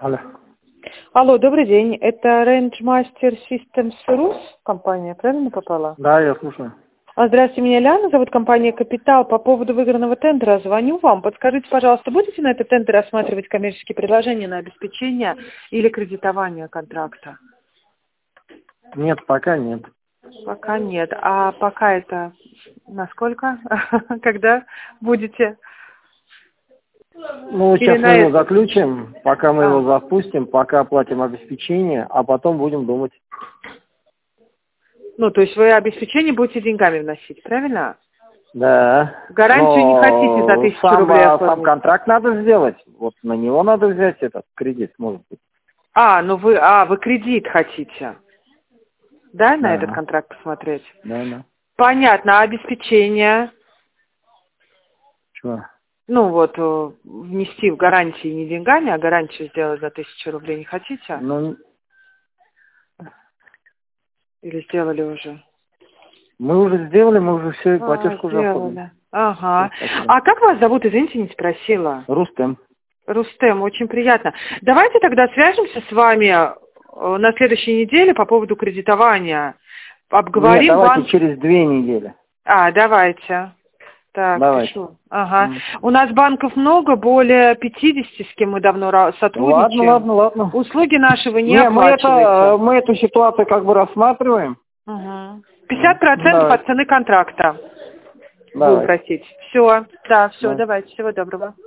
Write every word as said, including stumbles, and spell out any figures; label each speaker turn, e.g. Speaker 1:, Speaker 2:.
Speaker 1: Алло.
Speaker 2: Алло, добрый день. Это Range Master Systems Rus компания, правильно попала?
Speaker 1: Да, я слушаю.
Speaker 2: А, Здравствуйте, меня Ляна, зовут компания «Капитал». По поводу выигранного тендера звоню вам. Подскажите, пожалуйста, будете на этот тендер рассматривать коммерческие предложения на обеспечение или кредитование контракта?
Speaker 1: Нет, пока нет.
Speaker 2: Пока нет. А пока это насколько? Когда будете?
Speaker 1: Ну,
Speaker 2: Или
Speaker 1: сейчас
Speaker 2: на
Speaker 1: мы его
Speaker 2: это?
Speaker 1: заключим, пока мы
Speaker 2: А.
Speaker 1: его запустим, пока оплатим обеспечение, а потом будем думать.
Speaker 2: Ну, то есть вы обеспечение будете деньгами вносить, правильно?
Speaker 1: Да.
Speaker 2: Гарантию не хотите за тысячу
Speaker 1: сам,
Speaker 2: рублей
Speaker 1: а,
Speaker 2: оформить?
Speaker 1: сам контракт надо сделать. Вот на него надо взять этот кредит, может быть.
Speaker 2: А, ну вы, а, вы кредит хотите, да, на этот
Speaker 1: Да.
Speaker 2: контракт посмотреть?
Speaker 1: Да, да.
Speaker 2: Понятно, а обеспечение,
Speaker 1: Чего?
Speaker 2: ну вот, э, внести в гарантии не деньгами, а гарантию сделать за тысячу рублей не хотите?
Speaker 1: Ну,
Speaker 2: Или сделали уже?
Speaker 1: мы уже сделали, мы уже все,
Speaker 2: А,
Speaker 1: платежку уже оформили.
Speaker 2: сделали. Ага.
Speaker 1: Спасибо.
Speaker 2: А как вас зовут, извините, не спросила?
Speaker 1: Рустем.
Speaker 2: Рустем, очень приятно. Давайте тогда свяжемся с вами э, на следующей неделе по поводу кредитования. Обговорим.
Speaker 1: Нет, давайте
Speaker 2: банк...
Speaker 1: через две недели.
Speaker 2: А, давайте. Так,
Speaker 1: Давайте.
Speaker 2: пишу. Ага.
Speaker 1: Mm.
Speaker 2: У нас банков много, более пятидесяти, с кем мы давно ра- сотрудничаем.
Speaker 1: Ладно, ладно, ладно.
Speaker 2: Услуги наши вы не,
Speaker 1: Не, мы, это,
Speaker 2: оплачиваете.
Speaker 1: мы эту ситуацию как бы рассматриваем.
Speaker 2: Угу. пятьдесят процентов
Speaker 1: Давай.
Speaker 2: от цены контракта будем
Speaker 1: Давай.
Speaker 2: просить. Все, да, все,
Speaker 1: Да.
Speaker 2: давайте, всего доброго.